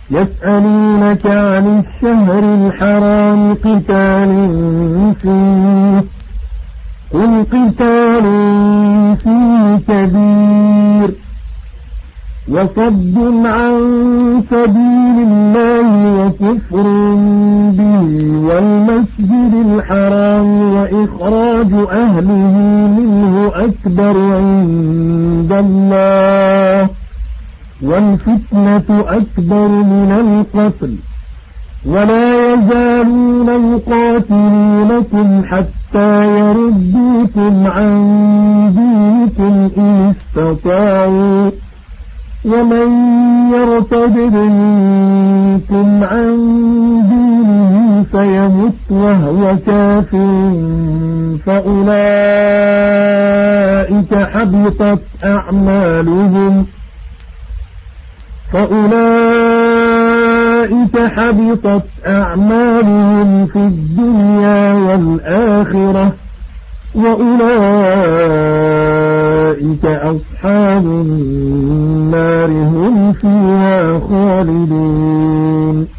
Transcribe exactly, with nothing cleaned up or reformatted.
يسألونك عن الشهر الحرام قتال فيه قل قتال فيه كبير وصد عن سبيل الله وكفر به والمسجد الحرام وإخراج أهله منه أكبر عند الله والفتنة أكبر من القتل ولا يزالون يقاتلونكم حتى يردوكم عن دينكم إن استطاعوا ومن يرتد منكم عن دينه فيمت وهو كافر فأولئك حبطت أعمالهم فأولئك حبطت أعمالهم في الدنيا والآخرة وأولئك أصحاب النار هم فيها خالدون.